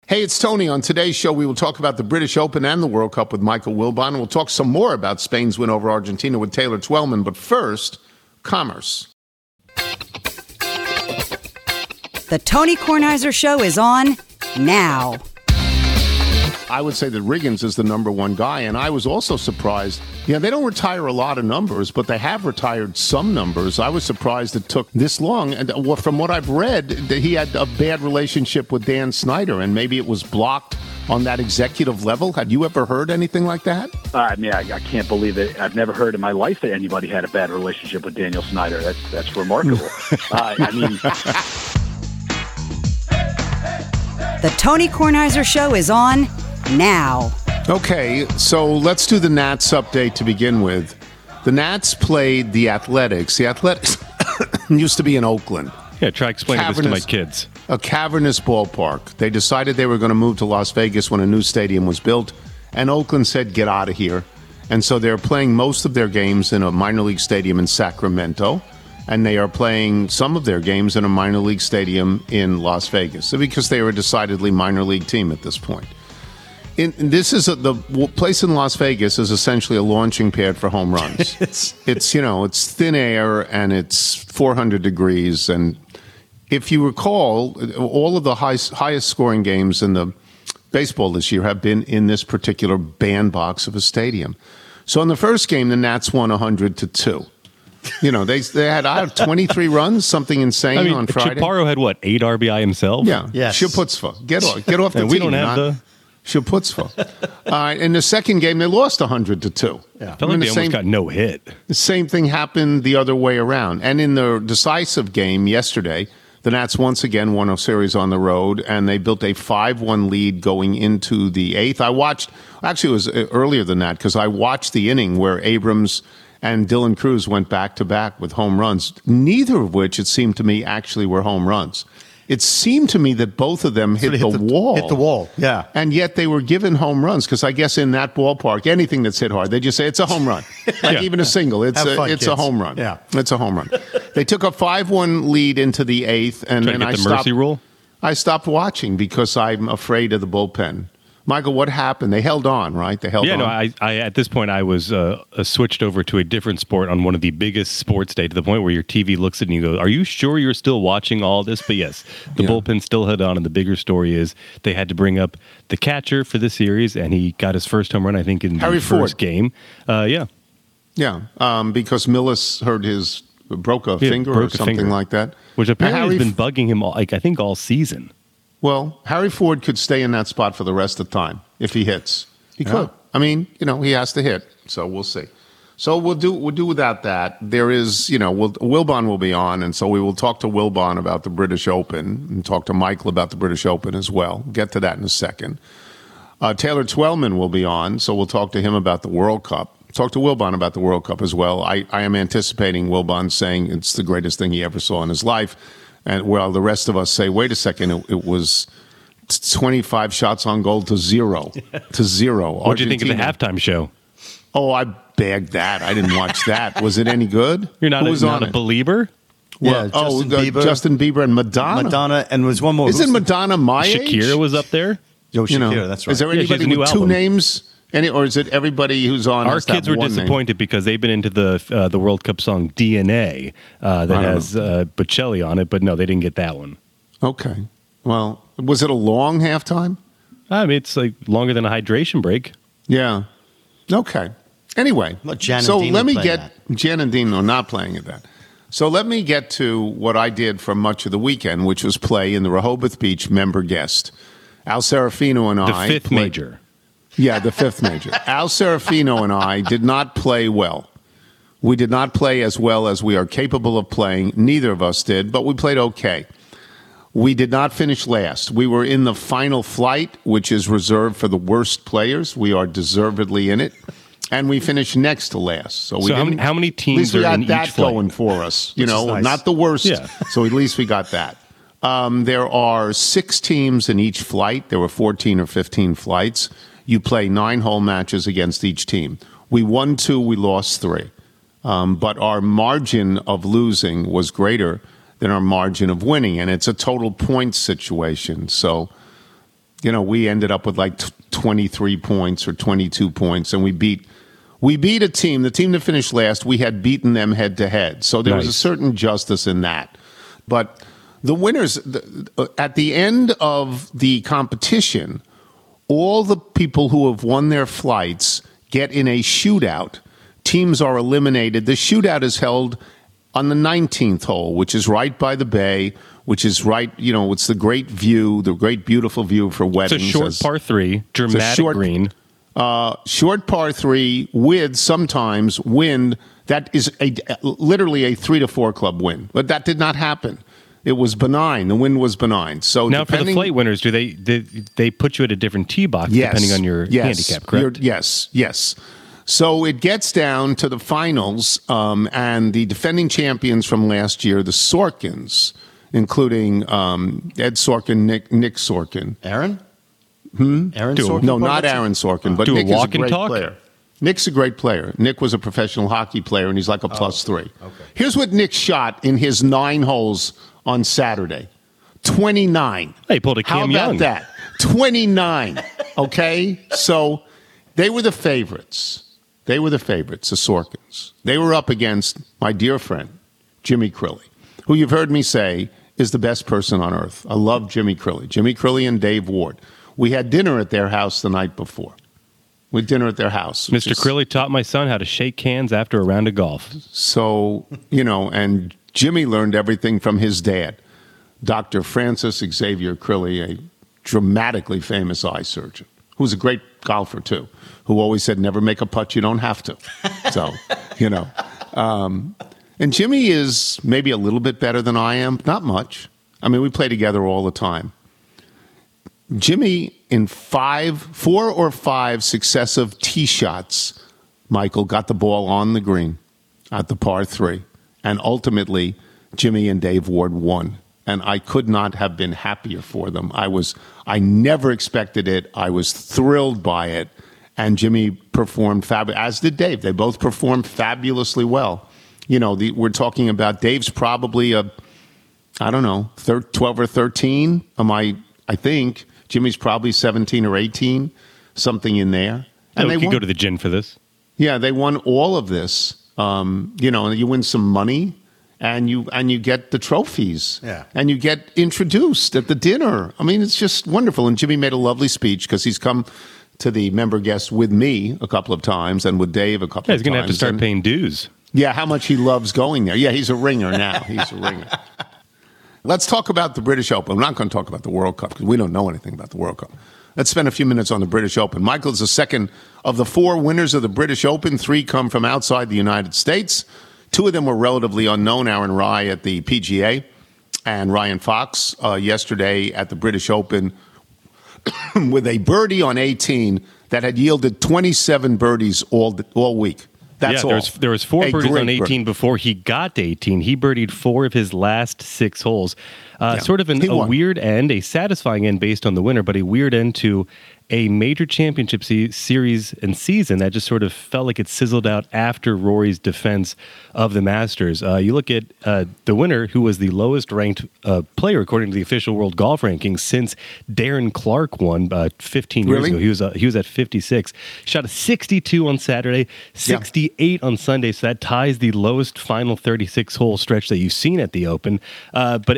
Hey, it's Tony. On today's show, we will talk about the British Open and the World Cup with Michael Wilbon. And we'll talk some more about Spain's win over Argentina with Taylor Twellman. But first, commerce. The Tony Kornheiser Show is on now. I would say that Riggins is the number one guy, and I was also surprised. Yeah, they don't retire a lot of numbers, but they have retired some numbers. I was surprised it took this long. And from what I've read, that he had a bad relationship with Dan Snyder, and maybe it was blocked on that executive level. Had you ever heard anything like that? I mean, I can't believe it. I've never heard in my life that anybody had a bad relationship with Daniel Snyder. That's remarkable. I mean... The Tony Kornheiser Show is on now. Okay, so let's do the Nats update to begin with. The Nats played the Athletics. The Athletics used to be in Oakland. Yeah, try explaining this to my kids. A cavernous ballpark. They decided they were going to move to Las Vegas when a new stadium was built, and Oakland said, get out of here. And so they're playing most of their games in a minor league stadium in Sacramento, and they are playing some of their games in a minor league stadium in Las Vegas, because they are a decidedly minor league team at this point. The place in Las Vegas is essentially a launching pad for home runs. It's thin air and it's 400 degrees. And if you recall, all of the highest scoring games in the baseball this year have been in this particular bandbox of a stadium. So in the first game, the Nats won 100-2. They had 23 runs, something insane on Friday. Chaparro had 8 RBI himself? Yeah. Yes. Shaputzva. Get off the team. We don't have the Shaputzva. In the second game, they lost 100-2. Yeah. I felt like they almost got no hit. The same thing happened the other way around. And in the decisive game yesterday, the Nats once again won a series on the road, and they built a 5-1 lead going into the eighth. It was earlier than that, because I watched the inning where Abrams and Dylan Cruz went back-to-back with home runs, neither of which, it seemed to me, actually were home runs. It seemed to me that both of them hit the wall. Hit the wall, yeah. And yet they were given home runs, because I guess in that ballpark, anything that's hit hard, they just say it's a home run. Even a single, it's a home run. Yeah. It's a home run. They took a 5-1 lead into the eighth, and then I stopped watching because I'm afraid of the bullpen. Michael, what happened? They held on, right? They held on. No, I at this point, I was switched over to a different sport on one of the biggest sports day, to the point where your TV looks at it and you go, are you sure you're still watching all this? But yes, the bullpen still held on, and the bigger story is they had to bring up the catcher for the series, and he got his first home run, I think, in the first game. Yeah, because Millis broke a finger or something like that. Which apparently has been bugging him, I think, all season. Well, Harry Ford could stay in that spot for the rest of the time if he hits. He could. I mean, he has to hit. So we'll see. So we'll do without that. There is, Wilbon will be on, and so we will talk to Wilbon about the British Open and talk to Michael about the British Open as well. Get to that in a second. Taylor Twellman will be on, so we'll talk to him about the World Cup. Talk to Wilbon about the World Cup as well. I am anticipating Wilbon saying it's the greatest thing he ever saw in his life. And while the rest of us say, wait a second, it was 25 shots on goal to zero. What did you think of the halftime show? Oh, I bagged that. I didn't watch that. Was it any good? You're not a believer? Well, Justin Bieber and Madonna, and was one more. Isn't Madonna my age? Shakira was up there. Yo, Shakira, that's right. Is there anybody with two names? Or is it everybody who's on? Our kids were disappointed because they've been into the World Cup song DNA that has Bocelli on it, but no, they didn't get that one. Okay. Well, was it a long halftime? I mean, it's like longer than a hydration break. Yeah. Okay. Anyway, so let me get Jan and Dean are not playing at that. So let me get to what I did for much of the weekend, which was play in the Rehoboth Beach member guest. Al Serafino and I. The fifth major. Yeah, the fifth major. Al Serafino and I did not play well. We did not play as well as we are capable of playing. Neither of us did, but we played okay. We did not finish last. We were in the final flight, which is reserved for the worst players. We are deservedly in it. And we finished next to last. So how many teams are in each flight? At least we got that going for us. Nice. Not the worst. Yeah. So at least we got that. There are 6 teams in each flight. There were 14 or 15 flights. You play 9-hole matches against each team. We won 2, we lost 3. But our margin of losing was greater than our margin of winning, and it's a total points situation. So, we ended up with like 23 points or 22 points, and we beat a team. The team that finished last, we had beaten them head to head. So there was a certain justice in that. But the winners, at the end of the competition, all the people who have won their flights get in a shootout. Teams are eliminated. The shootout is held on the 19th hole, which is right by the bay, which is right, it's the great view, the great, beautiful view for weddings. It's a short par 3, dramatic green. Short par 3 with sometimes wind. That is literally a 3 to 4 club wind. But that did not happen. It was benign. The wind was benign. So now, for the flight winners, do they put you at a different tee box depending on your handicap, correct? Yes. So it gets down to the finals, and the defending champions from last year, the Sorkins, including Ed Sorkin, Nick Sorkin. Aaron? Aaron Sorkin? No, not Aaron Sorkin, but Nick is a great player. Nick's a great player. Nick was a professional hockey player, and he's like a +3. Okay. Here's what Nick shot in his 9 holes on Saturday. 29. He pulled a Cam Young. How about that? 29. Okay? So they were the favorites. The Sorkins. They were up against my dear friend, Jimmy Crilly, who you've heard me say is the best person on earth. I love Jimmy Crilly. Jimmy Crilly and Dave Ward. We had dinner at their house the night before. We had dinner at their house. Mr. Crilly taught my son how to shake hands after a round of golf. So, and Jimmy learned everything from his dad, Dr. Francis Xavier Crilly, a dramatically famous eye surgeon, who's a great golfer, too, who always said, never make a putt you don't have to. So, and Jimmy is maybe a little bit better than I am, not much. I mean, we play together all the time. Jimmy, in 4 or 5 successive tee shots, Michael got the ball on the green at the par 3. And ultimately, Jimmy and Dave Ward won. And I could not have been happier for them. I never expected it. I was thrilled by it. And Jimmy performed fabulous, as did Dave. They both performed fabulously well. We're talking about Dave's probably 12 or 13. I think. Jimmy's probably 17 or 18, something in there. And they could go to the gin for this. Yeah, they won all of this. And you win some money, and you get the trophies. Yeah. And you get introduced at the dinner. I mean, it's just wonderful. And Jimmy made a lovely speech because he's come to the member guest with me a couple of times and with Dave a couple of times. He's going to have to start paying dues. Yeah, how much he loves going there. Yeah, he's a ringer now. He's a ringer. Let's talk about the British Open. I'm not going to talk about the World Cup because we don't know anything about the World Cup. Let's spend a few minutes on the British Open. Michael is the second of the 4 winners of the British Open. 3 come from outside the United States. 2 of them were relatively unknown. Aaron Rai at the PGA and Ryan Fox yesterday at the British Open with a birdie on 18 that had yielded 27 birdies all week. That's all. There was 4 birdies on 18 before he got to 18. He birdied 4 of his last 6 holes. Sort of a weird end, a satisfying end based on the winner, but a weird end to a major championship series and season that just sort of felt like it sizzled out after Rory's defense of the Masters. You look at the winner, who was the lowest ranked player according to the official world golf rankings since Darren Clark won 15 years ago. He was at 56. Shot a 62 on Saturday, 68 on Sunday. So that ties the lowest final 36 hole stretch that you've seen at the Open. But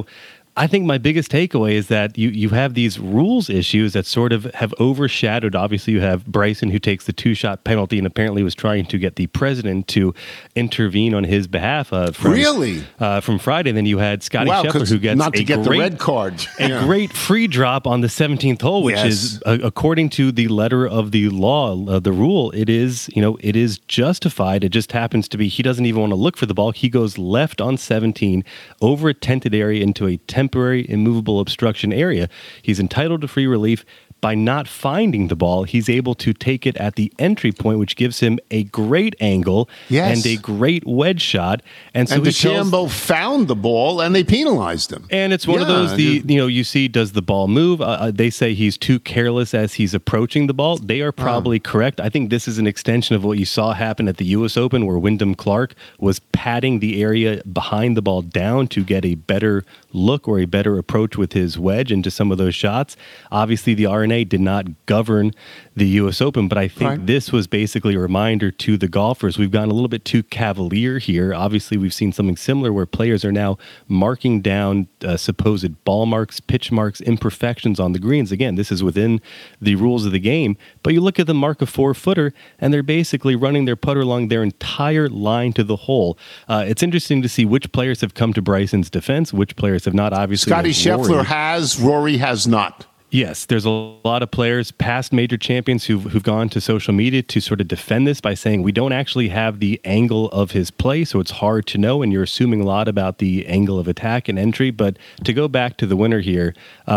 I think my biggest takeaway is that you have these rules issues that sort of have overshadowed. Obviously, you have Bryson, who takes the 2-shot penalty and apparently was trying to get the president to intervene on his behalf. From Friday. And then you had Scotty Scheffler, who gets the red card. A great free drop on the 17th hole, which is, according to the letter of the law, the rule, it is justified. It just happens to be he doesn't even want to look for the ball. He goes left on 17 over a tented area into a temporary immovable obstruction area. He's entitled to free relief. By not finding the ball, he's able to take it at the entry point, which gives him a great angle and a great wedge shot. And so DeChambeau found the ball, and they penalized him. And it's one of those, you see, does the ball move? They say he's too careless as he's approaching the ball. They are probably correct. I think this is an extension of what you saw happen at the U.S. Open, where Wyndham Clark was patting the area behind the ball down to get a better look or a better approach with his wedge into some of those shots. Obviously, the R&A did not govern the U.S. Open, but I think this was basically a reminder to the golfers. We've gotten a little bit too cavalier here. Obviously, we've seen something similar where players are now marking down supposed ball marks, pitch marks, imperfections on the greens. Again, this is within the rules of the game, but you look at the mark of 4-footer, and they're basically running their putter along their entire line to the hole. It's interesting to see which players have come to Bryson's defense, which players have not. Obviously, Scotty Scheffler has, Rory has not. Yes, there's a lot of players, past major champions, who've gone to social media to sort of defend this by saying we don't actually have the angle of his play, so it's hard to know, and you're assuming a lot about the angle of attack and entry. But to go back to the winner here,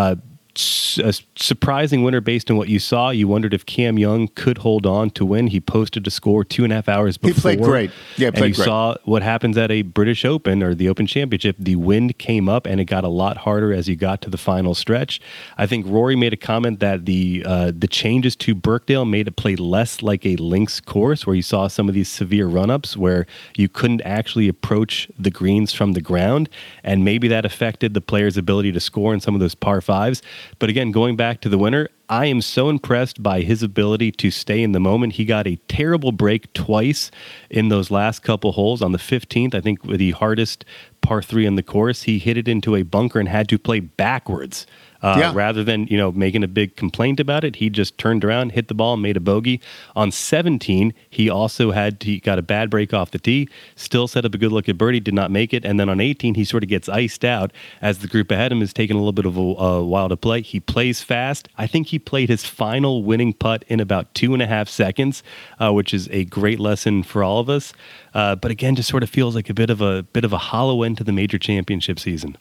a surprising winner based on what you saw. You wondered if Cam Young could hold on to win. He posted a score 2.5 hours before. He played great. Yeah, and you saw what happens at a British Open or the Open Championship. The wind came up and it got a lot harder as you got to the final stretch. I think Rory made a comment that the changes to Birkdale made it play less like a links course, where you saw some of these severe run-ups where you couldn't actually approach the greens from the ground, and maybe that affected the player's ability to score in some of those par fives. But again, going back to the winner, I am so impressed by his ability to stay in the moment. He got a terrible break twice in those last couple holes. On the 15th, I think with the hardest par 3 in the course, he hit it into a bunker and had to play backwards. Rather than, making a big complaint about it, he just turned around, hit the ball, and made a bogey. On 17, he also got a bad break off the tee, still set up a good look at birdie, did not make it. And then on 18, he sort of gets iced out as the group ahead of him is taking a little bit of a while to play. He plays fast. I think he played his final winning putt in about 2.5 seconds, which is a great lesson for all of us. But again, just sort of feels like a bit of a hollow end to the major championship season.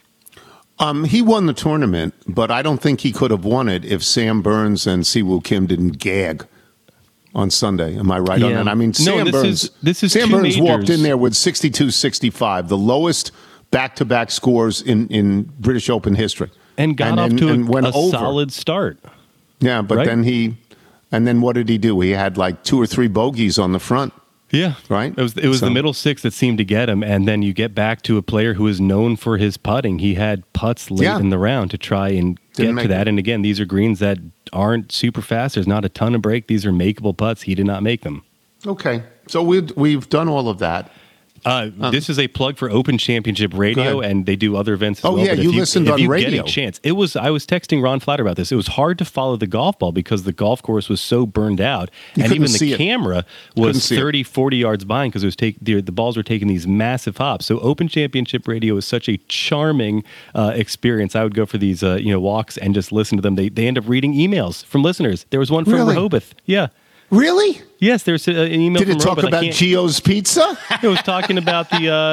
He won the tournament, but I don't think he could have won it if Sam Burns and Siwoo Kim didn't gag on Sunday. Am I right on that? I mean, Sam Burns walked in there with 62-65, the lowest back-to-back scores in British Open history. And got off to a solid start. Yeah, but then what did he do? He had like 2 or 3 bogeys on the front. Yeah, right. It was the middle 6 that seemed to get him, and then you get back to a player who is known for his putting. He had putts late in the round to try and get to that. And again, these are greens that aren't super fast. There's not a ton of break. These are makeable putts. He did not make them. Okay, so we've done all of that. This is a plug for Open Championship Radio, and they do other events as well. Oh, yeah, you listened on radio. If you get a chance. I was texting Ron Flatter about this. It was hard to follow the golf ball because the golf course was so burned out. And even the camera was 30, 40 yards behind because the balls were taking these massive hops. So Open Championship Radio is such a charming experience. I would go for these walks and just listen to them. They end up reading emails from listeners. There was one from Rehoboth. Yeah. Really? Yes, there's an email. Did it talk about Gio's Pizza? It was talking about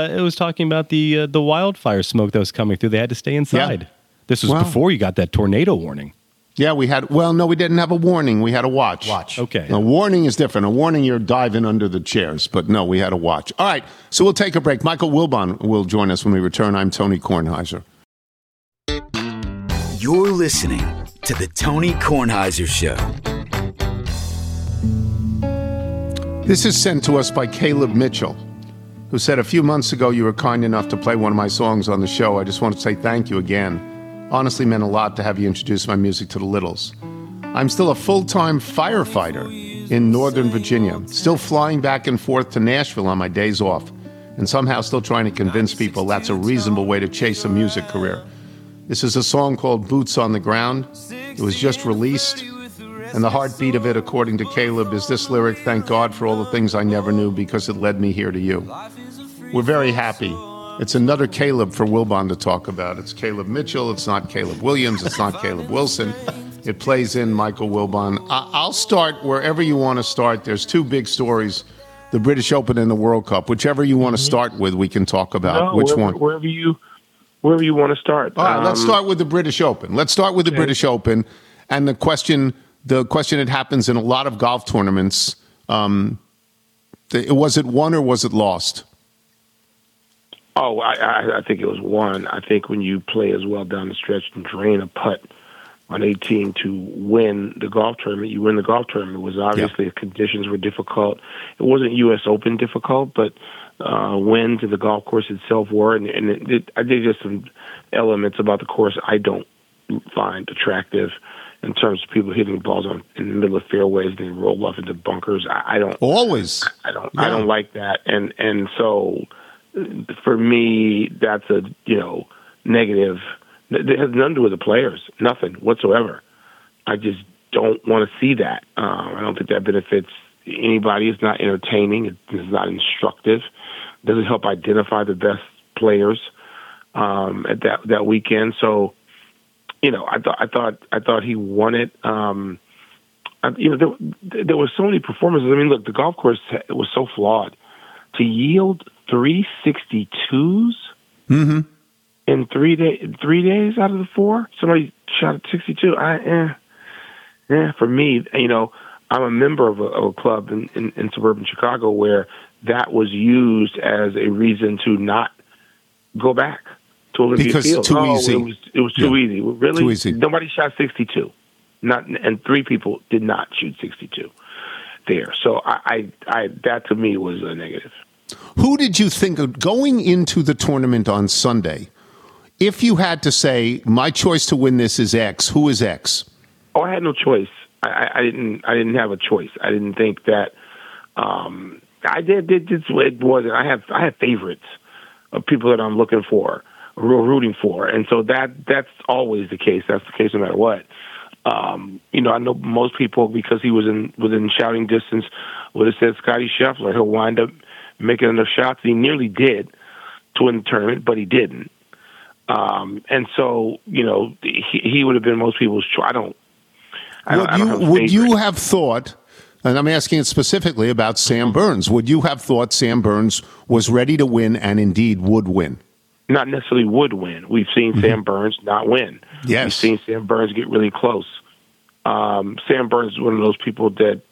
the wildfire smoke that was coming through. They had to stay inside. Yeah. This was before you got that tornado warning. Yeah, we had. Well, no, we didn't have a warning. We had a watch. Okay. A warning is different. A warning, you're diving under the chairs. But no, we had a watch. All right, so we'll take a break. Michael Wilbon will join us when we return. I'm Tony Kornheiser. You're listening to the Tony Kornheiser Show. This is sent to us by Caleb Mitchell, who said, a few months ago you were kind enough to play one of my songs on the show. I just want to say thank you again. Honestly meant a lot to have you introduce my music to the Littles. I'm still a full-time firefighter in Northern Virginia, still flying back and forth to Nashville on my days off, and somehow still trying to convince people that's a reasonable way to chase a music career. This is a song called Boots on the Ground. It was just released. And the heartbeat of it, according to Caleb, is this lyric, thank God for all the things I never knew because it led me here to you. We're very happy. It's another Caleb for Wilbon to talk about. It's Caleb Mitchell. It's not Caleb Williams. It's not Caleb Wilson. It plays in Michael Wilbon. I'll start wherever you want to start. There's 2 big stories, the British Open and the World Cup. Whichever you want to start with, we can talk about. Which one? Wherever you want to start. All right, let's start with the British Open. British Open. And the question that happens in a lot of golf tournaments, was it won or was it lost? Oh, I think it was won. I think when you play as well down the stretch and drain a putt on 18 to win the golf tournament, you win the golf tournament. It was obviously the conditions were difficult. It wasn't U.S. Open difficult, but wins of the golf course itself were, and I think there's some elements about the course I don't find attractive in terms of people hitting balls in the middle of fairways and then roll off into bunkers. I don't like that, and so for me that's a negative. It has nothing to do with the players, nothing whatsoever. I just don't want to see that. I don't think that benefits anybody. It's not entertaining. It's not instructive. It doesn't help identify the best players at that weekend. So, I thought he won it. There were so many performances. I mean, look, the golf course was so flawed. To yield 362s in 3 days out of the 4, somebody shot at 62. For me, I'm a member of a club in suburban Chicago where that was used as a reason to not go back to Olympia Field. Too easy. It was too easy. Really, too easy. Nobody shot 62. And 3 people did not shoot 62 there. So I that to me was a negative. Who did you think of going into the tournament on Sunday? If you had to say, my choice to win this is X, who is X? Oh, I had no choice. I didn't have a choice. I didn't think that. I did. It wasn't. I have favorites of people that I'm looking for, rooting for, and so that's always the case. That's the case no matter what. I know most people, because he was within shouting distance, would have said Scotty Scheffler. He'll wind up making enough shots. He nearly did to win the tournament, but he didn't. And so he would have been most people's choice. Would you have thought, and I'm asking it specifically about Sam Burns, would you have thought Sam Burns was ready to win and indeed would win? Not necessarily would win. We've seen Sam Burns not win. Yes. We've seen Sam Burns get really close. Sam Burns is one of those people that,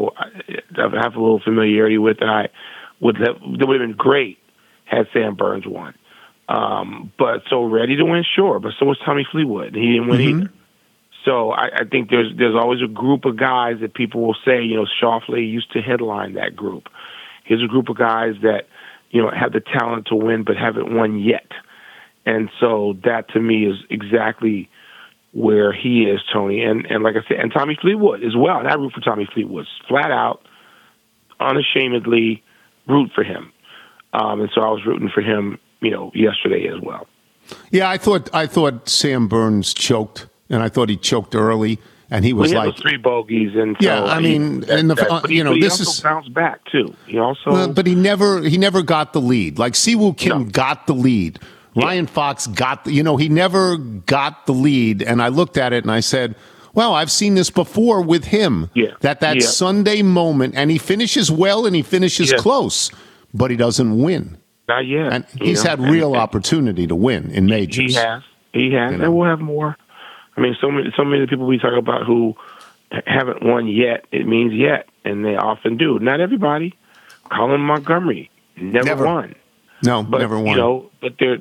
I have a little familiarity with, and that would have been great had Sam Burns won. But so ready to win, sure. But so was Tommy Fleetwood, and he didn't win either. So I think there's always a group of guys that people will say, Schauffele used to headline that group. Here's a group of guys that, have the talent to win but haven't won yet. And so that to me is exactly where he is, Tony. And like I said, and Tommy Fleetwood as well. And I root for Tommy Fleetwood. Flat out, unashamedly root for him. And so I was rooting for him, yesterday as well. Yeah, I thought Sam Burns choked. And I thought he choked early, and he was like 3 bogeys, and so yeah. I mean, he this also bounced back too. He also, but he never got the lead. Like Siwoo Kim got the lead. Ryan Fox got he never got the lead. And I looked at it and I said, well, I've seen this before with him. Yeah. That Sunday moment, and he finishes well and he finishes close, but he doesn't win. Not yet. And he's had real opportunity to win in majors. He has, and we'll have more. I mean, so many people we talk about who haven't won yet, it means yet, and they often do. Not everybody. Colin Montgomery never won. No, never won. But they're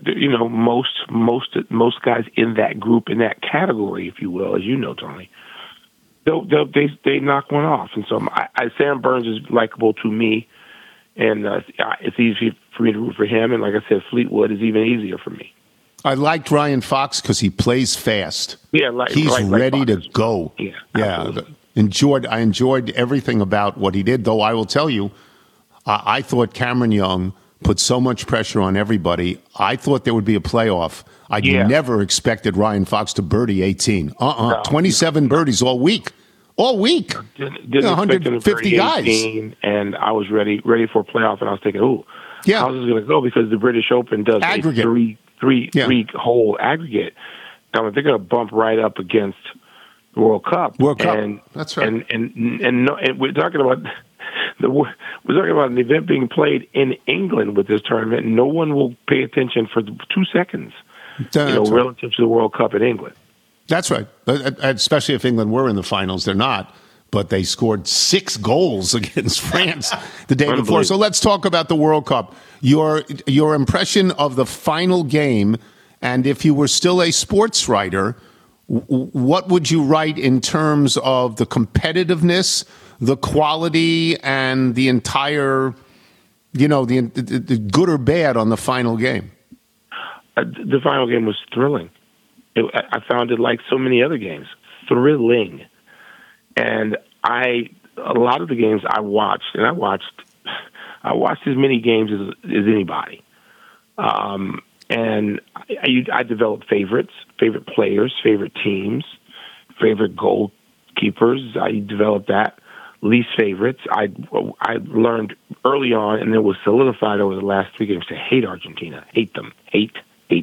most guys in that group, in that category, if you will, as you know, Tony, they knock one off. And so Sam Burns is likable to me, and it's easy for me to root for him. And like I said, Fleetwood is even easier for me. I liked Ryan Fox because he plays fast. Yeah, he's ready to go. Yeah. I enjoyed everything about what he did. Though I will tell you, I thought Cameron Young put so much pressure on everybody. I thought there would be a playoff. I never expected Ryan Fox to birdie 18. 27 birdies all week. All week. Didn't 150 guys. 18, and I was ready for a playoff, and I was thinking, how's this going to go? Because the British Open does aggregate. a three-hole aggregate. Now they're going to bump right up against the World Cup. And, that's right. And we're talking about an event being played in England with this tournament. No one will pay attention for 2 seconds, relative to the World Cup in England. That's right. Especially if England were in the finals, they're not. But they scored 6 goals against France the day before. So let's talk about the World Cup. Your impression of the final game, and if you were still a sports writer, what would you write in terms of the competitiveness, the quality, and the entire the good or bad on the final game? The final game was thrilling. I found it like so many other games, thrilling. And a lot of the games I watched, and I watched as many games as anybody. And I developed favorites, favorite players, favorite teams, favorite goalkeepers. I developed that. Least favorites. I learned early on, and it was solidified over the last 3 games to hate Argentina. Hate them. Hate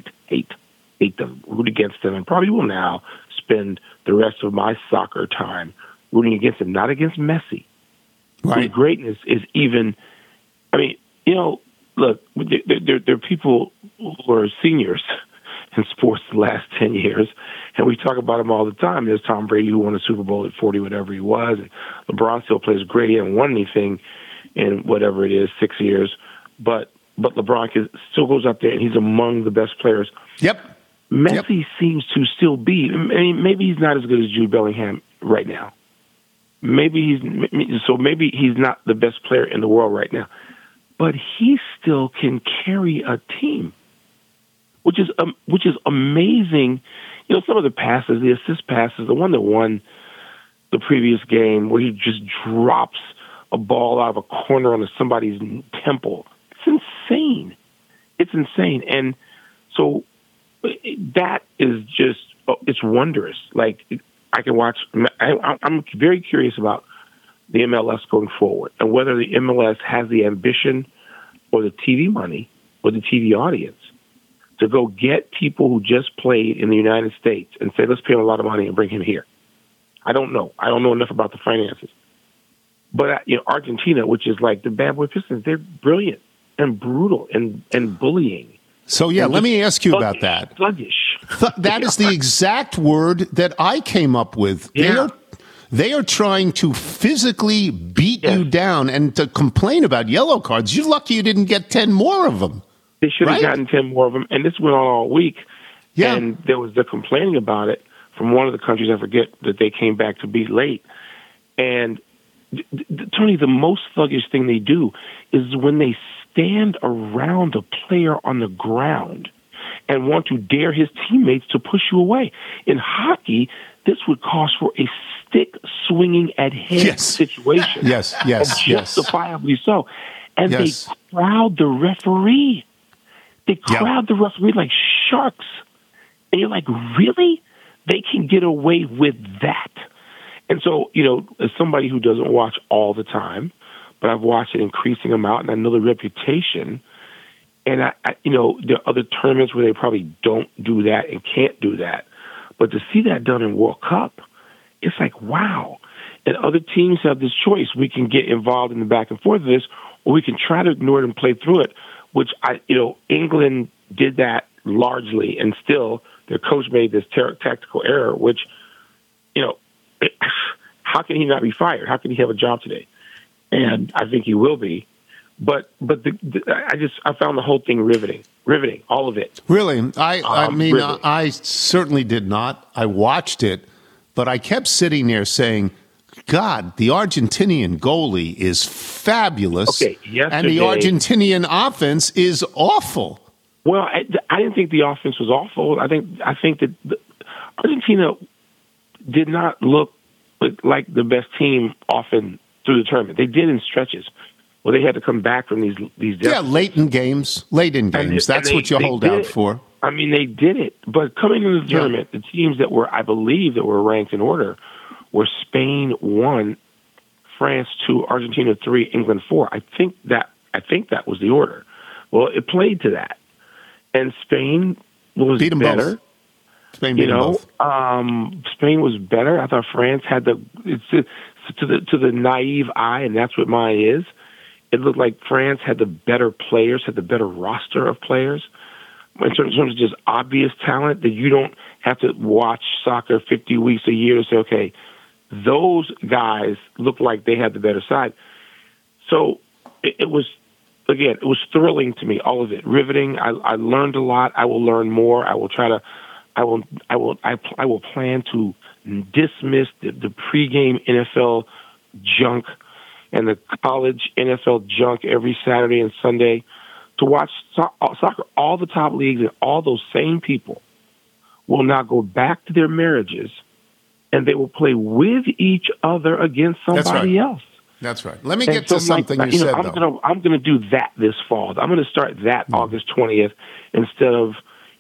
them. Root against them, and probably will now spend the rest of my soccer time rooting against them, not against Messi. Right. The greatness is even. I mean, look, there are people who are seniors in sports the last 10 years, and we talk about them all the time. There's Tom Brady, who won a Super Bowl at 40, whatever he was, and LeBron still plays great. He hasn't won anything in whatever it is, 6 years, but LeBron still goes up there, and he's among the best players. Yep. Messi seems to still be. I mean, maybe he's not as good as Jude Bellingham right now. Maybe he's not the best player in the world right now, but he still can carry a team, which is amazing. Some of the passes, the assist passes, the one that won the previous game, where he just drops a ball out of a corner onto somebody's temple. It's insane. It's insane, and so that is just it's wondrous. Like, I can watch. I'm very curious about the MLS going forward, and whether the MLS has the ambition or the TV money or the TV audience to go get people who just played in the United States and say, let's pay him a lot of money and bring him here. I don't know. I don't know enough about the finances. But Argentina, which is like the bad boy Pistons, they're brilliant and brutal and bullying. So, let me ask you about that. Sluggish. That is the exact word that I came up with. Yeah. They are trying to physically beat you down and to complain about yellow cards. You're lucky you didn't get 10 more of them. They should have gotten 10 more of them. And this went on all week. Yeah. And there was the complaining about it from one of the countries, I forget, that they came back to beat late. And, Tony, the most thuggish thing they do is when they stand around a player on the ground and want to dare his teammates to push you away. In hockey, this would cause for a stick swinging at head situation. Yes. Justifiably so. And they Yes. crowd the referee. They crowd the referee like sharks. And you're like, really? They can get away with that. And so, as somebody who doesn't watch all the time, but I've watched an increasing amount, and I know the reputation. And there are other tournaments where they probably don't do that and can't do that. But to see that done in World Cup, it's like, wow. And other teams have this choice. We can get involved in the back and forth of this, or we can try to ignore it and play through it, which England did that largely, and still their coach made this tactical error, which, how can he not be fired? How can he have a job today? And I think he will be. But I found the whole thing riveting, all of it. Really? I mean, riveting. I certainly did not. I watched it, but I kept sitting there saying, God, the Argentinian goalie is fabulous. Okay, and the Argentinian offense is awful. Well, I didn't think the offense was awful. I think that Argentina did not look like the best team often through the tournament. They did in stretches. Well, they had to come back from these deficits. Yeah, late in games. That's what you hold out for. I mean, they did it. But coming into the tournament, the teams that were, I believe, that were ranked in order were Spain 1, France 2, Argentina 3, England 4. I think that was the order. Well, it played to that, and Spain was beat them better. Both. Spain beat them both. Spain was better. I thought France had to the naive eye, and that's what mine is. It looked like France had the better players, had the better roster of players. In terms of just obvious talent, that you don't have to watch soccer 50 weeks a year to say, okay, those guys look like they had the better side. So it was thrilling to me, all of it, riveting. I learned a lot. I will learn more. I will plan to dismiss the pregame NFL junk, and the college NFL junk every Saturday and Sunday to watch soccer. All the top leagues and all those same people will now go back to their marriages, and they will play with each other against somebody else. That's right. Let me get to something you said, though. I'm going to do that this fall. I'm going to start that August 20th instead of,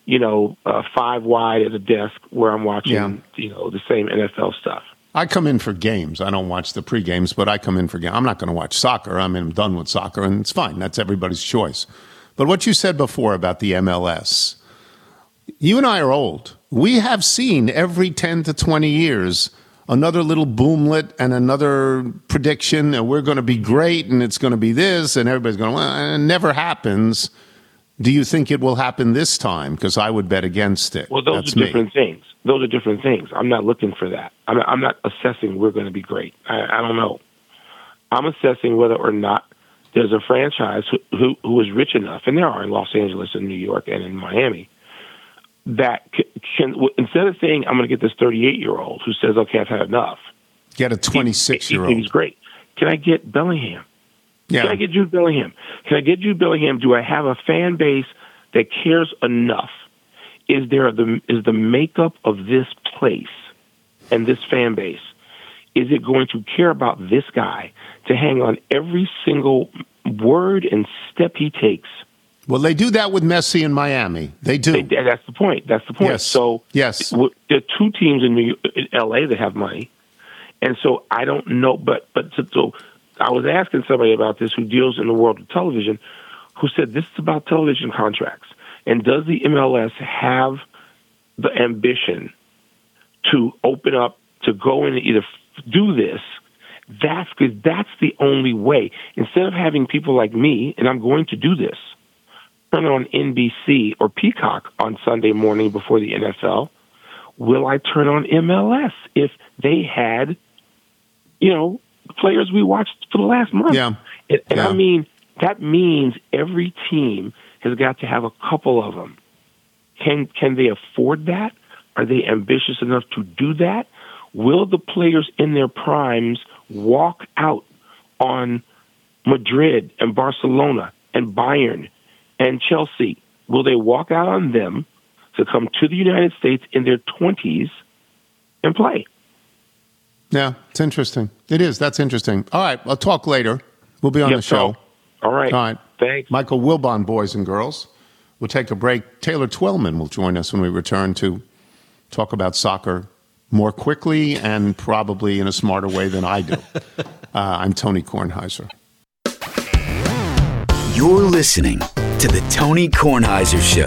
5 wide at a desk where I'm watching, the same NFL stuff. I come in for games. I don't watch the pre-games, but I come in for games. I'm not going to watch soccer. I'm done with soccer, and it's fine. That's everybody's choice. But what you said before about the MLS, you and I are old. We have seen every 10 to 20 years another little boomlet and another prediction, and we're going to be great, and it's going to be this, and everybody's going, well, it never happens. Do you think it will happen this time? Because I would bet against it. Well, those are different things. Those are different things. I'm not looking for that. I'm not assessing we're going to be great. I don't know. I'm assessing whether or not there's a franchise who is rich enough, and there are in Los Angeles and New York and in Miami, that can instead of saying, I'm going to get this 38-year-old who says, okay, I've had enough. Get a 26-year-old. He's great. Can I get Bellingham? Yeah. Can I get Jude Bellingham? Can I get Jude Bellingham? Do I have a fan base that cares enough? Is the makeup of this place and this fan base, is it going to care about this guy to hang on every single word and step he takes? Well, they do that with Messi in Miami. They do. That's the point. That's the point. Yes. So yes. There are two teams in L.A. that have money, and so I don't know. But so I was asking somebody about this who deals in the world of television, who said this is about television contracts, and does the MLS have the ambition to open up, to go in and either do this? That's because that's the only way. Instead of having people like me, and I'm going to do this, turn on NBC or Peacock on Sunday morning before the NFL, will I turn on MLS if they had, players we watched for the last month? Yeah. And I mean, that means every team has got to have a couple of them. Can they afford that? Are they ambitious enough to do that? Will the players in their primes walk out on Madrid and Barcelona and Bayern and Chelsea? Will they walk out on them to come to the United States in their 20s and play? Yeah, it's interesting. It is. That's interesting. All right, I'll talk later. We'll be on the show. All right. All right. Thanks. Michael Wilbon, boys and girls. We'll take a break. Taylor Twellman will join us when we return to talk about soccer more quickly and probably in a smarter way than I do. I'm Tony Kornheiser. You're listening to the Tony Kornheiser Show.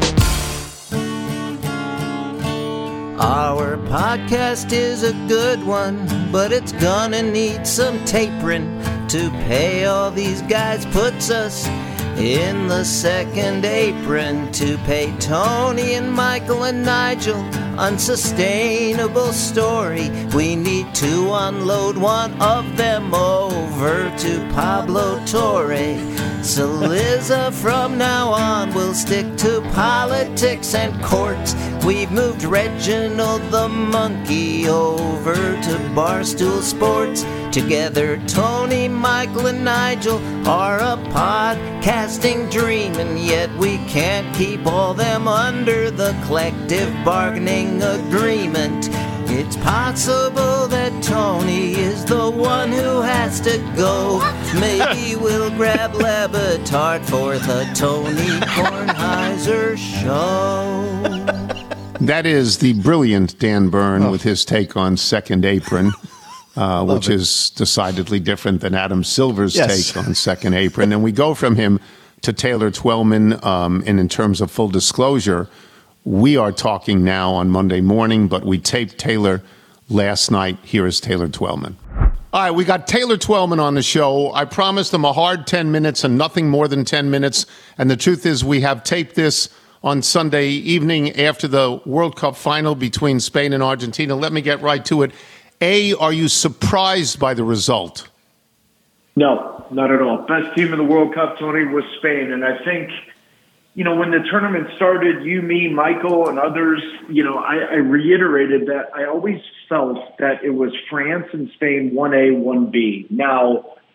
Our podcast is a good one, but it's gonna need some tapering. To pay all these guys puts us in the second apron. To pay Tony and Michael and Nigel, unsustainable story. We need to unload one of them over to Pablo Torre. So Liza, from now on, we'll stick to politics and courts. We've moved Reginald the Monkey over to Barstool Sports. Together, Tony, Michael, and Nigel are a podcasting dream, and yet we can't keep all them under the collective bargaining agreement. It's possible that Tony is the one who has to go. Maybe we'll grab Le Batard for the Tony Kornheiser Show. That is the brilliant Dan Byrne with his take on Second Apron, which is decidedly different than Adam Silver's take on Second Apron. And we go from him to Taylor Twellman, and in terms of full disclosure, we are talking now on Monday morning, but we taped Taylor last night. Here is Taylor Twellman. All right, we got Taylor Twellman on the show. I promised him a hard 10 minutes and nothing more than 10 minutes. And the truth is we have taped this on Sunday evening after the World Cup final between Spain and Argentina. Let me get right to it. A, are you surprised by the result? No, not at all. Best team in the World Cup, Tony, was Spain. And I think, when the tournament started, you, me, Michael, and others, I reiterated that I always felt that it was France and Spain 1A, 1B. Now,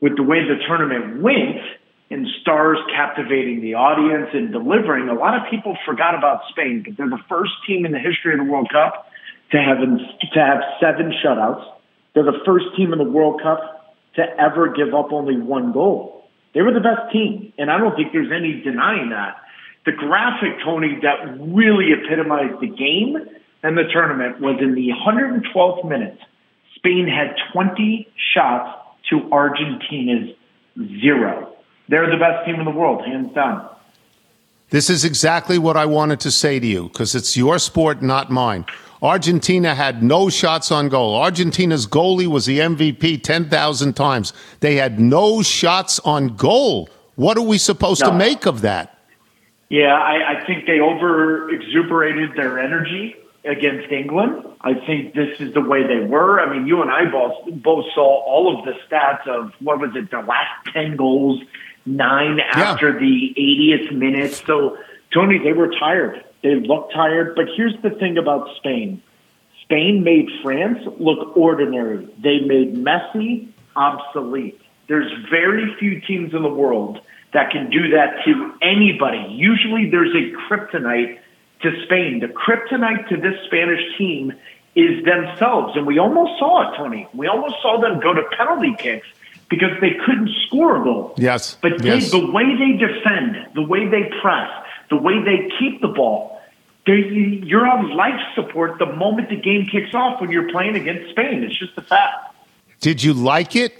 with the way the tournament went and stars captivating the audience and delivering, a lot of people forgot about Spain, but they're the first team in the history of the World Cup to have 7 shutouts. They're the first team in the World Cup to ever give up only 1 goal. They were the best team, and I don't think there's any denying that. The graphic, Tony, that really epitomized the game and the tournament was in the 112th minute. Spain had 20 shots to Argentina's 0. They're the best team in the world, hands down. This is exactly what I wanted to say to you, because it's your sport, not mine. Argentina had no shots on goal. Argentina's goalie was the MVP 10,000 times. They had no shots on goal. What are we supposed to make of that? Yeah, I think they over-exuberated their energy against England. I think this is the way they were. I mean, you and I both saw all of the stats of, what was it, the last 10 goals, 9 after the 80th minute. So, Tony, they were tired. They looked tired, but here's the thing about Spain. Spain made France look ordinary. They made Messi obsolete. There's very few teams in the world that can do that to anybody. Usually there's a kryptonite to Spain. The kryptonite to this Spanish team is themselves, and we almost saw it, Tony. We almost saw them go to penalty kicks because they couldn't score a goal. Yes. But the way they defend, the way they press, the way they keep the ball, you're on life support the moment the game kicks off when you're playing against Spain. It's just a fact. Did you like it?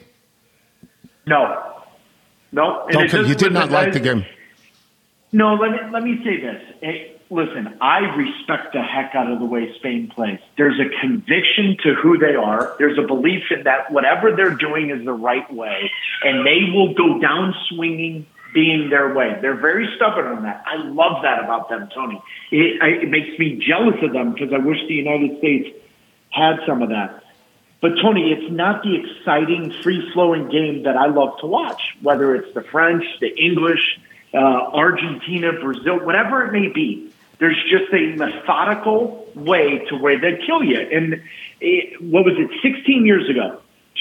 No. Okay, you did not like the game. No, let me say this. Listen, I respect the heck out of the way Spain plays. There's a conviction to who they are. There's a belief in that whatever they're doing is the right way, and they will go down swinging being their way. They're very stubborn on that. I love that about them, Tony. It makes me jealous of them because I wish the United States had some of that. But, Tony, it's not the exciting, free-flowing game that I love to watch, whether it's the French, the English, Argentina, Brazil, whatever it may be. There's just a methodical way to where they kill you. And 16 years ago,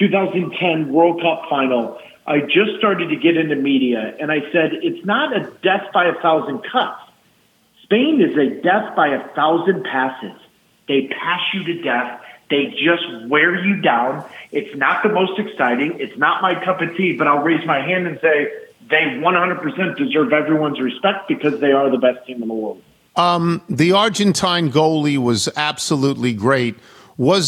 2010 World Cup final, I just started to get into media, and I said, it's not a death by 1,000 cuts. Spain is a death by 1,000 passes. They pass you to death. They just wear you down. It's not the most exciting. It's not my cup of tea, but I'll raise my hand and say they 100% deserve everyone's respect because they are the best team in the world. The Argentine goalie was absolutely great. Does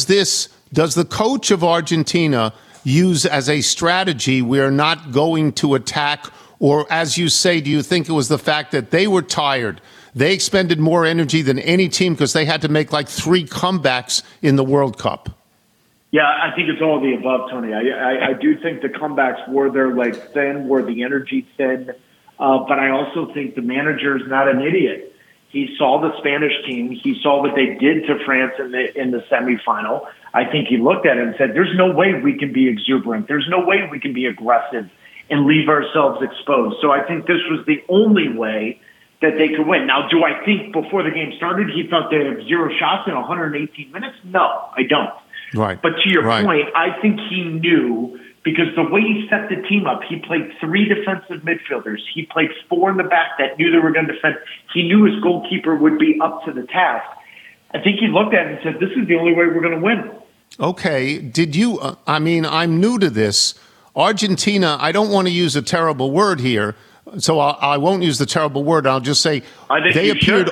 the coach of Argentina use as a strategy, we're not going to attack? Or as you say, do you think it was the fact that they were tired? They expended more energy than any team because they had to make like 3 comebacks in the World Cup. Yeah, I think it's all of the above, Tony. I do think the comebacks were their legs thin, were the energy thin. But I also think the manager is not an idiot. He saw the Spanish team. He saw what they did to France in the semifinal. I think he looked at it and said, there's no way we can be exuberant. There's no way we can be aggressive and leave ourselves exposed. So I think this was the only way that they could win. Now, do I think before the game started he thought they had 0 shots in 118 minutes? No, I don't. Right. But to your point, I think he knew because the way he set the team up, he played 3 defensive midfielders. He played 4 in the back that knew they were going to defend. He knew his goalkeeper would be up to the task. I think he looked at it and said, this is the only way we're going to win. Okay. Did you, I'm new to this. Argentina, I don't want to use a terrible word here, so I won't use the terrible word. I'll just say they appeared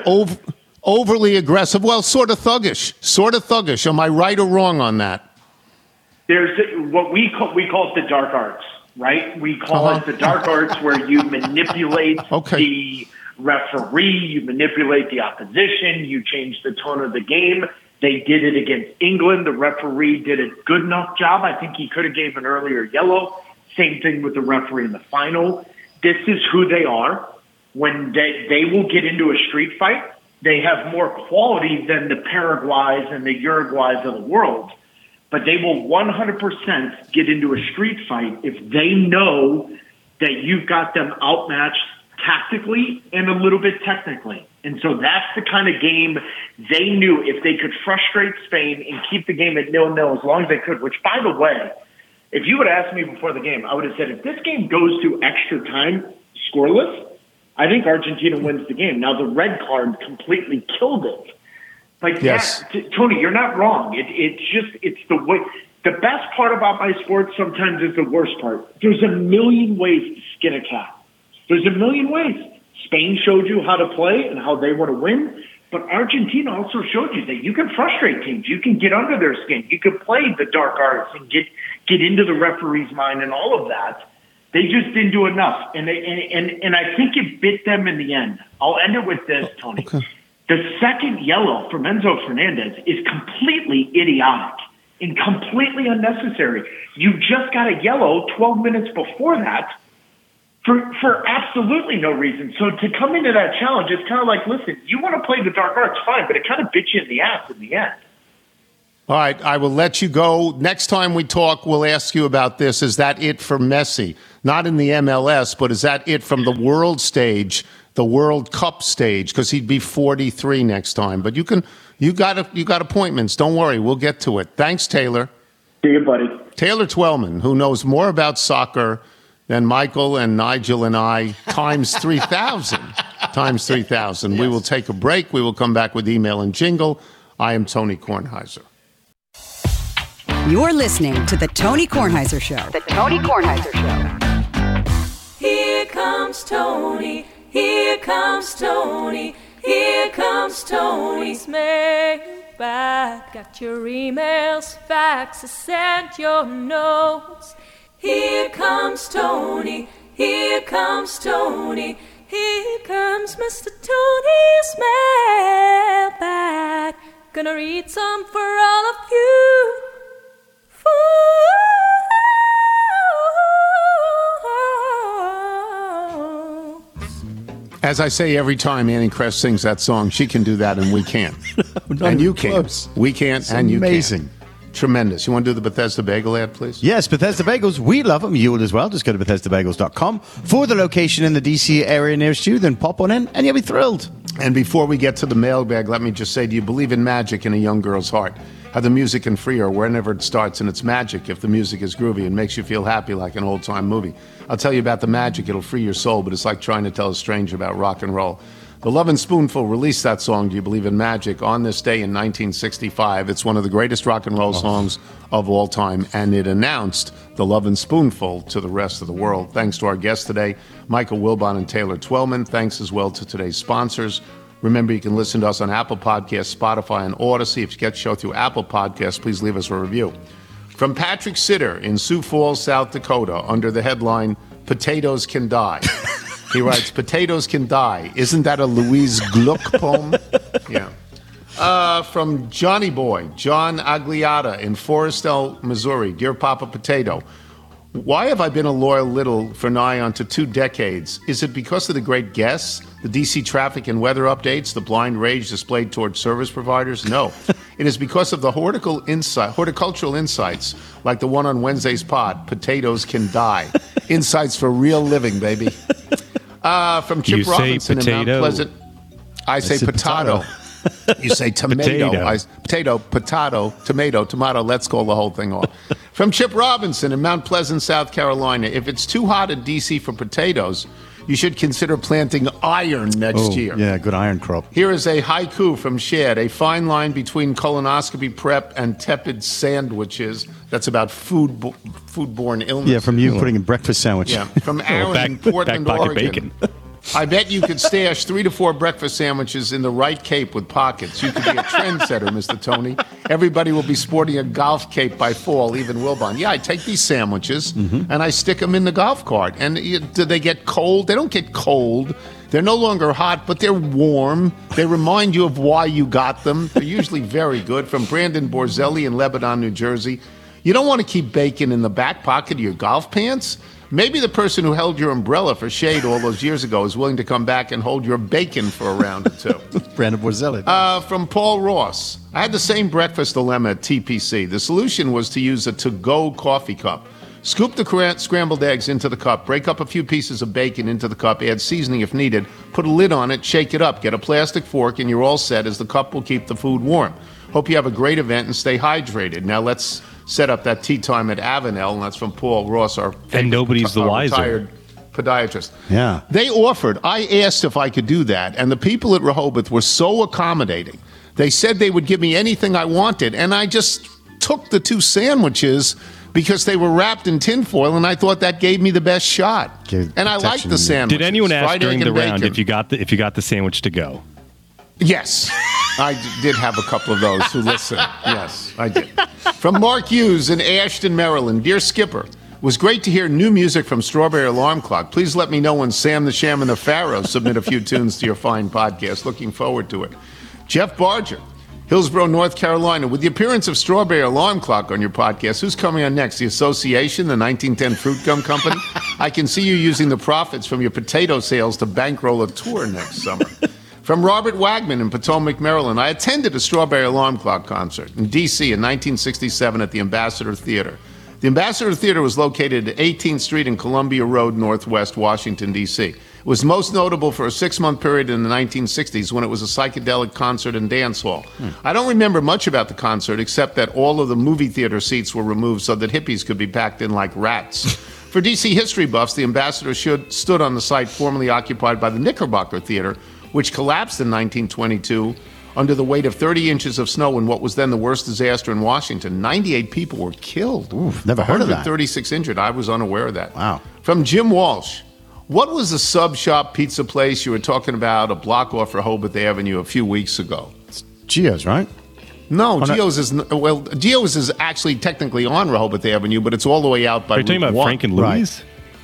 overly aggressive. Well, sort of thuggish. Am I right or wrong on that? There's what we call it the dark arts, right? We call it the dark arts where you manipulate the referee, you manipulate the opposition, you change the tone of the game. They did it against England. The referee did a good enough job. I think he could have gave an earlier yellow. Same thing with the referee in the final. This is who they are. When they will get into a street fight, they have more quality than the Paraguays and the Uruguays of the world. But they will 100% get into a street fight if they know that you've got them outmatched tactically and a little bit technically. And so that's the kind of game they knew if they could frustrate Spain and keep the game at 0-0 as long as they could, which, by the way, If you would have asked me before the game, I would have said, if this game goes to extra time scoreless, I think Argentina wins the game. Now, the red card completely killed it. Like, yes. Tony, you're not wrong. It's the way. The best part about my sport sometimes is the worst part. There's a million ways to skin a cat. There's a million ways. Spain showed you how to play and how they want to win, but Argentina also showed you that you can frustrate teams. You can get under their skin. You can play the dark arts and get into the referee's mind and all of that. They just didn't do enough, and I think it bit them in the end. I'll end it with this, Tony. Okay. The second yellow from Enzo Fernandez is completely idiotic and completely unnecessary. You just got a yellow 12 minutes before that for absolutely no reason. So to come into that challenge, it's kind of like, listen, you want to play the dark arts, fine, but it kind of bit you in the ass in the end. All right, I will let you go. Next time we talk, we'll ask you about this. Is that it for Messi? Not in the MLS, but is that it from the world stage, the World Cup stage? Because he'd be 43 next time. But you got appointments. Don't worry, we'll get to it. Thanks, Taylor. See you, buddy. Taylor Twellman, who knows more about soccer than Michael and Nigel and I, times 3,000. Times 3,000. Yes. We will take a break. We will come back with email and jingle. I am Tony Kornheiser. You're listening to The Tony Kornheiser Show. The Tony Kornheiser Show. Here comes Tony. Here comes Tony. Here comes Tony's mailbag. Got your emails, faxes, and your notes. Here comes Tony. Here comes Tony. Here comes Mr. Tony's mailbag. Gonna read some for all of you. As I say every time Annie Kress sings that song, she can do that and we can't. And you can't. We can't it's and you can't. Amazing. Tremendous. You want to do the Bethesda Bagel ad, please? Yes, Bethesda Bagels. We love them. You will as well. Just go to BethesdaBagels.com for the location in the DC area nearest you. Then pop on in and you'll be thrilled. And before we get to the mailbag, let me just say, do you believe in magic in a young girl's heart? How the music can free her whenever it starts, and it's magic if the music is groovy and makes you feel happy like an old-time movie. I'll tell you about the magic. It'll free your soul, but it's like trying to tell a stranger about rock and roll. The Lovin' Spoonful released that song, Do You Believe in Magic, on this day in 1965. It's one of the greatest rock and roll songs of all time, and it announced the Lovin' Spoonful to the rest of the world. Thanks to our guests today, Michael Wilbon and Taylor Twellman. Thanks as well to today's sponsors. Remember, you can listen to us on Apple Podcasts, Spotify, and Odyssey. If you get the show through Apple Podcasts, please leave us a review. From Patrick Sitter in Sioux Falls, South Dakota, under the headline, Potatoes Can Die. He writes, Potatoes Can Die. Isn't that a Louise Gluck poem? Yeah. From Johnny Boy, John Agliata in Forestville, Missouri. Dear Papa Potato, why have I been a loyal little for nigh onto 2 decades? Is it because of the great guests, the DC traffic and weather updates, the blind rage displayed toward service providers? No. It is because of the horticultural insights, like the one on Wednesday's pod, Potatoes Can Die. Insights for real living, baby. From Chip Robinson in Mount Pleasant. I say potato. You say tomato. Potato, tomato. Let's call the whole thing off. From Chip Robinson in Mount Pleasant, South Carolina. If it's too hot in D.C. for potatoes, you should consider planting iron next year. Yeah, good iron crop. Here is a haiku from Shad, a fine line between colonoscopy prep and tepid sandwiches. That's about foodborne illness. Yeah, from you putting a breakfast sandwich. Yeah, from Aaron in Portland, Oregon. Bacon. I bet you could stash 3 to 4 breakfast sandwiches in the right cape with pockets. You could be a trendsetter, Mr. Tony. Everybody will be sporting a golf cape by fall, even Wilbon. Yeah, I take these sandwiches and I stick them in the golf cart. And do they get cold? They don't get cold. They're no longer hot, but they're warm. They remind you of why you got them. They're usually very good. From Brandon Borzelli in Lebanon, New Jersey. You don't want to keep bacon in the back pocket of your golf pants. Maybe the person who held your umbrella for shade all those years ago is willing to come back and hold your bacon for a round or two. Brandon Borzelli. From Paul Ross. I had the same breakfast dilemma at TPC. The solution was to use a to-go coffee cup. Scoop the scrambled eggs into the cup, break up a few pieces of bacon into the cup, add seasoning if needed, put a lid on it, shake it up, get a plastic fork, and you're all set as the cup will keep the food warm. Hope you have a great event and stay hydrated. Now let's set up that tea time at Avenel, and that's from Paul Ross, our And nobody's the wiser. retired podiatrist. Yeah. They offered. I asked if I could do that, and the people at Rehoboth were so accommodating. They said they would give me anything I wanted, and I just took the 2 sandwiches because they were wrapped in tinfoil, and I thought that gave me the best shot. And I liked the sandwiches. Did anyone ask Fried during egg the and round bacon. if you got the sandwich to go? Yes. I did have a couple of those who listened. Yes, I did. From Mark Hughes in Ashton, Maryland. Dear Skipper, it was great to hear new music from Strawberry Alarm Clock. Please let me know when Sam the Sham and the Pharaoh submit a few tunes to your fine podcast. Looking forward to it. Jeff Barger, Hillsborough, North Carolina. With the appearance of Strawberry Alarm Clock on your podcast, who's coming on next? The Association, the 1910 Fruit Gum Company? I can see you using the profits from your potato sales to bankroll a tour next summer. From Robert Wagman in Potomac, Maryland. I attended a Strawberry Alarm Clock concert in D.C. in 1967 at the Ambassador Theater. The Ambassador Theater was located at 18th Street and Columbia Road, Northwest Washington, D.C. It was most notable for a 6-month period in the 1960s when it was a psychedelic concert and dance hall. I don't remember much about the concert except that all of the movie theater seats were removed so that hippies could be packed in like rats. For D.C. history buffs, the Ambassador stood on the site formerly occupied by the Knickerbocker Theater, which collapsed in 1922 under the weight of 30 inches of snow in what was then the worst disaster in Washington. 98 people were killed. Oof, never heard of that. 136 injured. I was unaware of that. Wow. From Jim Walsh. What was the sub shop pizza place you were talking about a block off Rehoboth Avenue a few weeks ago? Gio's, right? No, Gio's is actually technically on Rehoboth Avenue, but it's all the way out by Are you talking Route about 1. Frank and Louise?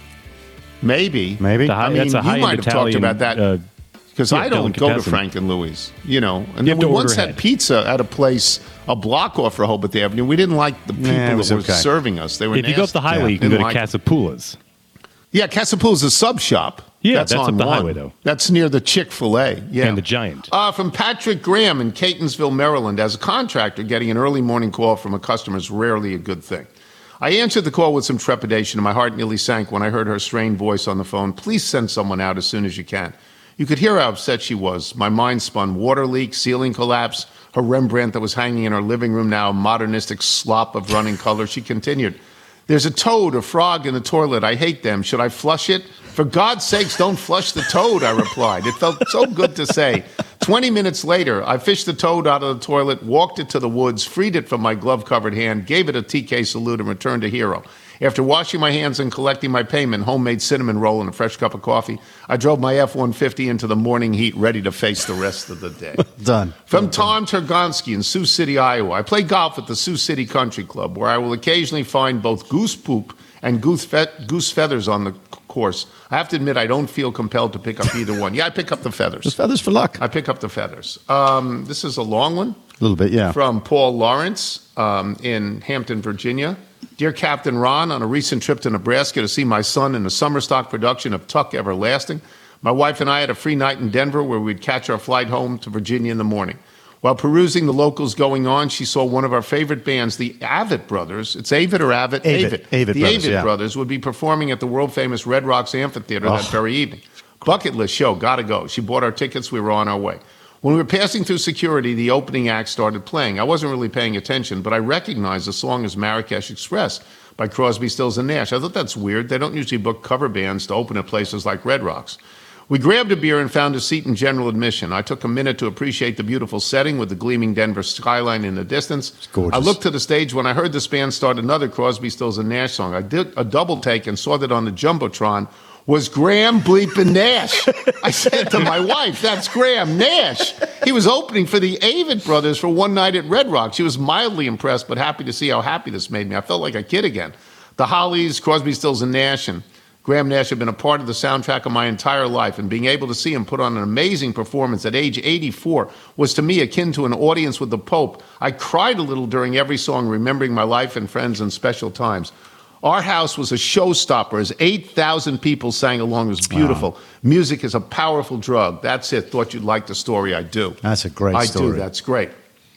Maybe. That's a high you might have talked about that. Because I don't go to delicatessen. Frank and Louis, And You have then to we once order had ahead. pizza at a place a block off Rehoboth Avenue. We didn't like the people it that was were okay. serving us. They were If you go up nasty. the highway, you can Didn't go to like it. Casapula's. Yeah, Casapul's a sub shop. Yeah, that's that's on up the one. highway, though. That's near the Chick-fil-A. Yeah. And the Giant. From Patrick Graham in Catonsville, Maryland. As a contractor, getting an early morning call from a customer is rarely a good thing. I answered the call with some trepidation, and my heart nearly sank when I heard her strained voice on the phone. Please send someone out as soon as you can. You could hear how upset she was. My mind spun. Water leak, ceiling collapse, her Rembrandt that was hanging in her living room now, a modernistic slop of running color. She continued, there's a toad, a frog in the toilet. I hate them. Should I flush it? For God's sakes, don't flush the toad, I replied. It felt so good to say. 20 minutes later, I fished the toad out of the toilet, walked it to the woods, freed it from my glove-covered hand, gave it a TK salute, and returned a hero. After washing my hands and collecting my payment, homemade cinnamon roll and a fresh cup of coffee, I drove my F-150 into the morning heat, ready to face the rest of the day. Done. From Tom Turgonsky in Sioux City, Iowa. I play golf at the Sioux City Country Club, where I will occasionally find both goose poop and goose feathers on the course. I have to admit, I don't feel compelled to pick up either one. Yeah, I pick up the feathers. Just feathers for luck. I pick up the feathers. This is a long one. A little bit, yeah. From Paul Lawrence in Hampton, Virginia. Dear Captain Ron, on a recent trip to Nebraska to see my son in a summer stock production of Tuck Everlasting, my wife and I had a free night in Denver where we'd catch our flight home to Virginia in the morning. While perusing the locals going on, she saw one of our favorite bands, the Avett Brothers. It's Avett or Avett? Avett. Avett The Brothers, Avett yeah. Brothers would be performing at the world-famous Red Rocks Amphitheater that very evening. Bucket list show, gotta go. She bought our tickets, we were on our way. When we were passing through security, the opening act started playing. I wasn't really paying attention, but I recognized the song as Marrakesh Express by Crosby, Stills, and Nash. I thought that's weird. They don't usually book cover bands to open at places like Red Rocks. We grabbed a beer and found a seat in general admission. I took a minute to appreciate the beautiful setting with the gleaming Denver skyline in the distance. It's gorgeous. I looked to the stage when I heard this band start another Crosby, Stills, and Nash song. I did a double take and saw that on the Jumbotron was Graham Bleepin' Nash. I said to my wife, that's Graham Nash. He was opening for the Avett Brothers for one night at Red Rock. She was mildly impressed, but happy to see how happy this made me. I felt like a kid again. The Hollies, Crosby, Stills, and Nash, and Graham Nash have been a part of the soundtrack of my entire life, and being able to see him put on an amazing performance at age 84 was to me akin to an audience with the Pope. I cried a little during every song, remembering my life and friends and special times. Our house was a showstopper as 8,000 people sang along. It was beautiful. Wow. Music is a powerful drug. That's it. Thought you'd like the story. I do. That's a great story. I do. That's great.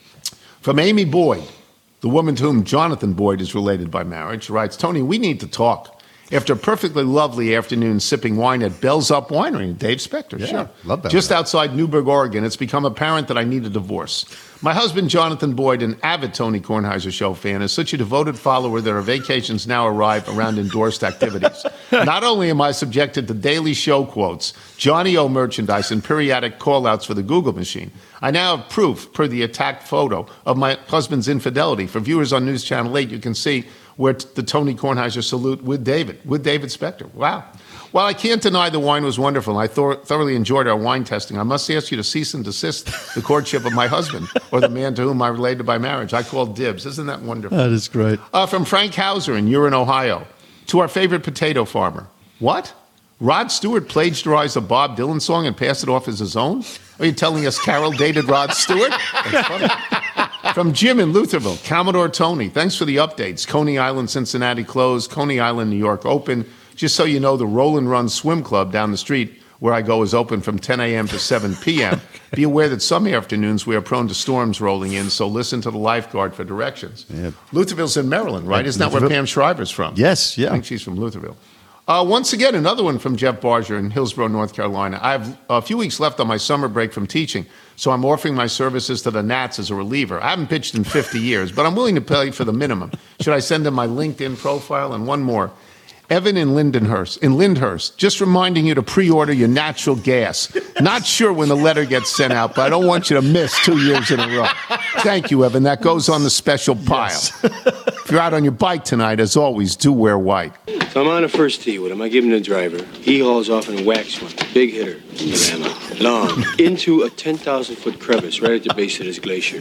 From Amy Boyd, the woman to whom Jonathan Boyd is related by marriage, writes, Tony, we need to talk. After a perfectly lovely afternoon sipping wine at Bell's Up Winery, Dave Spector, Yeah, sure. love Bell's Just Up. outside Newburgh, Oregon, it's become apparent that I need a divorce. My husband, Jonathan Boyd, an avid Tony Kornheiser Show fan, is such a devoted follower that our vacations now arrive around endorsed activities. Not only am I subjected to daily show quotes, Johnny O merchandise, and periodic call-outs for the Google machine, I now have proof, per the attacked photo, of my husband's infidelity. For viewers on News Channel 8, you can see where the Tony Kornheiser salute with David Spector. Wow. While I can't deny the wine was wonderful, and I thoroughly enjoyed our wine testing, I must ask you to cease and desist the courtship of my husband or the man to whom I'm related by marriage. I call dibs. Isn't that wonderful? That is great. From Frank Hauser in Urin, Ohio, to our favorite potato farmer. What? Rod Stewart plagiarized a Bob Dylan song and passed it off as his own? Are you telling us Carol dated Rod Stewart? That's funny. From Jim in Lutherville, Commodore Tony, thanks for the updates. Coney Island, Cincinnati closed, Coney Island, New York open. Just so you know, the Roll and Run Swim Club down the street where I go is open from 10 a.m. to 7 p.m. Be aware that some afternoons we are prone to storms rolling in, so listen to the lifeguard for directions. Yeah. Lutherville's in Maryland, right? Isn't that where Pam Shriver's from? Yes, yeah. I think she's from Lutherville. Once again, another one from Jeff Barger in Hillsborough, North Carolina. I have a few weeks left on my summer break from teaching, so I'm offering my services to the Nats as a reliever. I haven't pitched in 50 years, but I'm willing to pay for the minimum. Should I send him my LinkedIn profile? And one more. Evan in Lyndhurst, just reminding you to pre-order your natural gas. Not sure when the letter gets sent out, but I don't want you to miss 2 years in a row. Thank you, Evan. That goes on the special pile. Yes. If you're out on your bike tonight, as always, do wear white. So I'm on a first tee with him. I give him the driver. He hauls off and whacks one. Big hitter. Long. Into a 10,000-foot crevice right at the base of this glacier.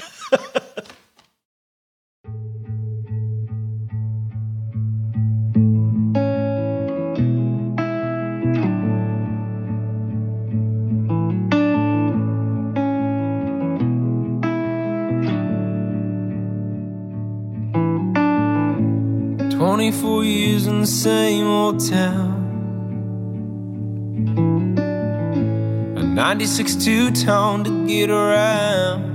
24 years in the same old town. A 96 two-tone to get around.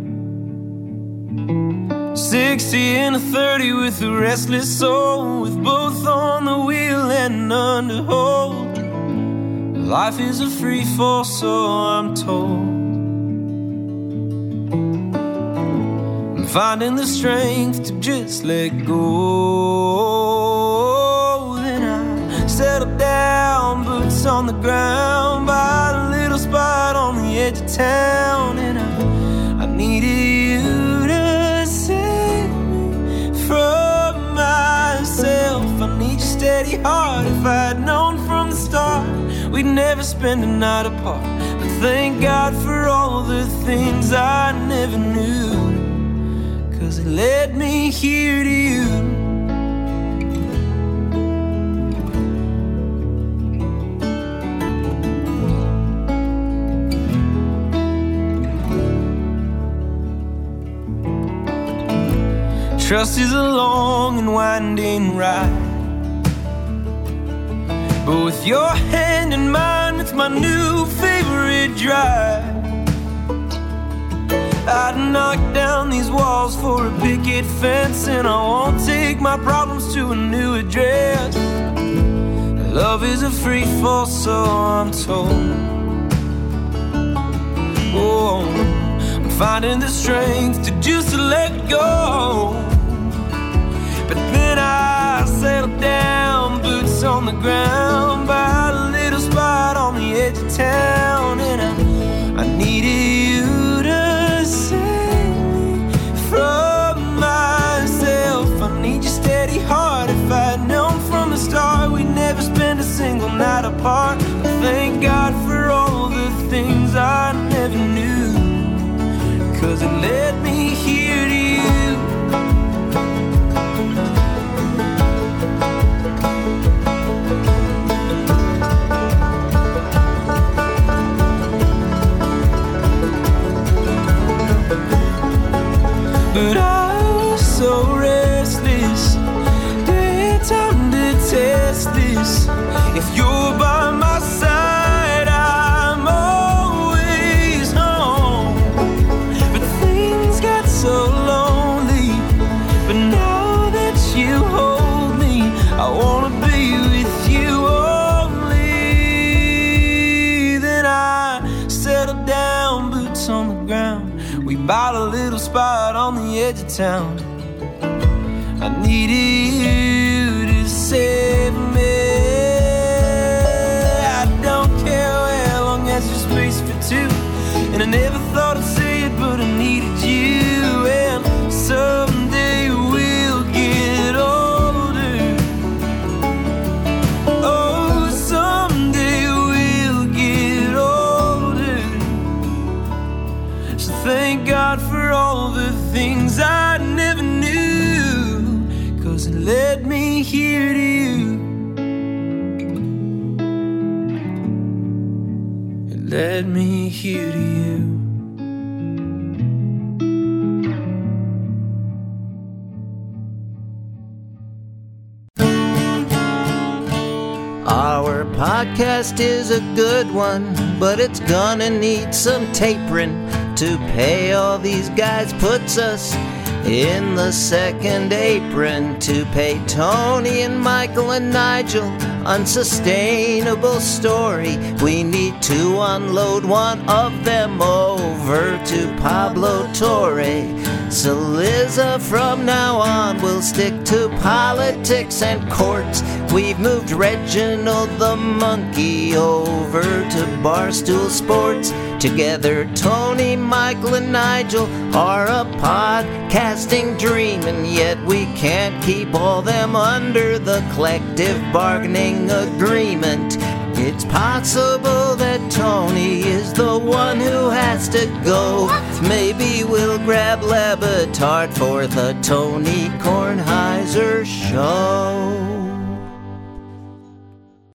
60 and a 30 with a restless soul, with both on the wheel and underhold. Life is a free fall, so I'm told. I'm finding the strength to just let go. Then I settle down, boots on the ground, by a little spot on the edge of town. And I needed you to save me from myself. I need your steady heart. If I had known from the start we'd never spend a night apart, but thank God for all the things I never knew, 'cause it led me here to you. Trust is a long and winding ride, but with your hand in mine, it's my new favorite drive. I'd knock down these walls for a picket fence, and I won't take my problems to a new address. Love is a free fall, so I'm told. Oh, I'm finding the strength to just let go. But then I settle down, boots on the ground, by a little spot on the edge of town. And I needed you to save me from myself. I need your steady heart. If I had known from the start we'd never spend a single night apart, thank God for all the things I never knew, 'cause it led me here to you. But I was so restless, did time to test this. If you're by my side, I'm always home. But things got edge of town. I needed you to save me. I don't care how long has your space for two. And I never thought I'd say it, but I needed you. And someday we'll get older. Oh, someday we'll get older. So thank God for all the things I never knew, 'cause it led me here to you. It led me here to you. Our podcast is a good one, but it's gonna need some tapering. To pay all these guys puts us in the second apron. To pay Tony and Michael and Nigel, unsustainable story. We need to unload one of them over to Pablo Torre. So Liza, from now on, we'll stick to politics and courts. We've moved Reginald the Monkey over to Barstool Sports. Together, Tony, Michael, and Nigel are a podcasting dream, and yet we can't keep all them under the collective bargaining agreement. It's possible that Tony is the one who has to go. Maybe we'll grab Lebetard for the Tony Kornheiser Show.